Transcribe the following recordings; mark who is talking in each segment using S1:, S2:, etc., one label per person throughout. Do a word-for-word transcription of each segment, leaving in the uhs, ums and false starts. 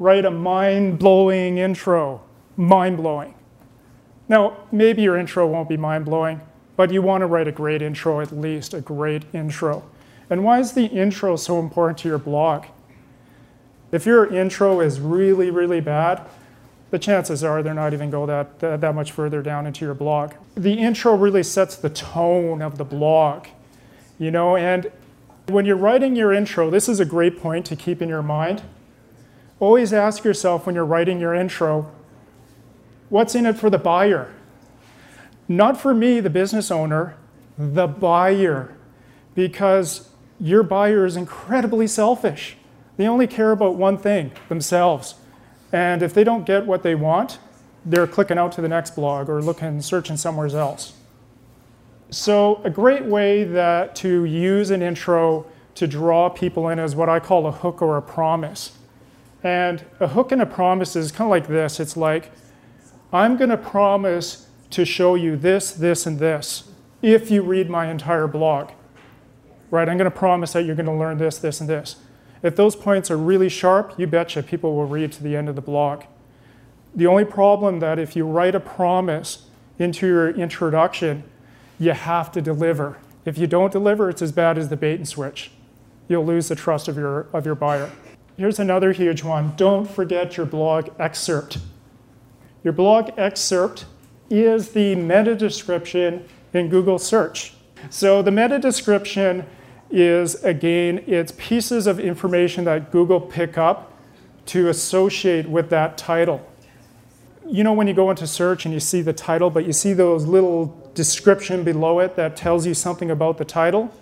S1: write a mind-blowing intro. Mind-blowing. Now, maybe your intro won't be mind-blowing, but you want to write a great intro, at least a great intro. And why is the intro so important to your blog? If your intro is really, really bad, the chances are they're not even go that, that, that much further down into your blog. The intro really sets the tone of the blog, you know, and when you're writing your intro, this is a great point to keep in your mind. Always ask yourself when you're writing your intro, what's in it for the buyer? Not for me, the business owner, the buyer, because your buyer is incredibly selfish. They only care about one thing, themselves. And if they don't get what they want, they're clicking out to the next blog or looking, searching somewhere else. So a great way that to use an intro to draw people in is what I call a hook or a promise. And a hook and a promise is kind of like this. It's like, I'm going to promise to show you this, this, and this if you read my entire blog. Right? I'm going to promise that you're going to learn this, this, and this. If those points are really sharp, you betcha people will read to the end of the blog. The only problem that if you write a promise into your introduction, you have to deliver. If you don't deliver, it's as bad as the bait and switch. You'll lose the trust of your, of your buyer. Here's another huge one. Don't forget your blog excerpt. Your blog excerpt is the meta description in Google search. So the meta description is, again, it's pieces of information that Google pick up to associate with that title. You know when you go into search and you see the title, but you see those little description below it that tells you something about the title?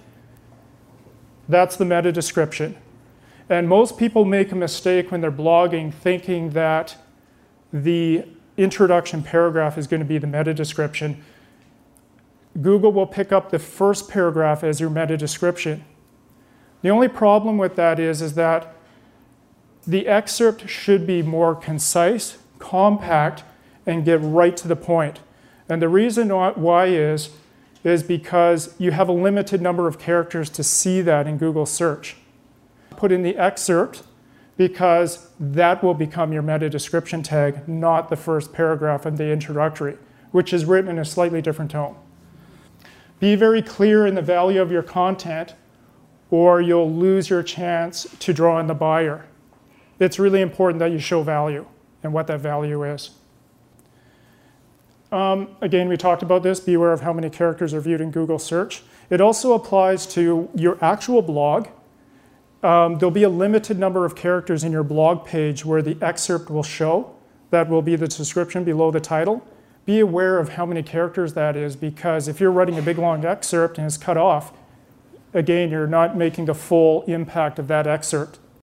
S1: That's the meta description. And most people make a mistake when they're blogging thinking that the introduction paragraph is going to be the meta description. Google will pick up the first paragraph as your meta description. The only problem with that is, is that the excerpt should be more concise, compact, and get right to the point. And the reason why is, is because you have a limited number of characters to see that in Google search. Put in the excerpt because that will become your meta description tag, not the first paragraph of the introductory, which is written in a slightly different tone. Be very clear in the value of your content, or you'll lose your chance to draw in the buyer. It's really important that you show value and what that value is. Um, again, we talked about this. Be aware of how many characters are viewed in Google search. It also applies to your actual blog. Um, there'll be a limited number of characters in your blog page where the excerpt will show. That will be the description below the title. Be aware of how many characters that is, because if you're writing a big long excerpt and it's cut off, again, you're not making the full impact of that excerpt.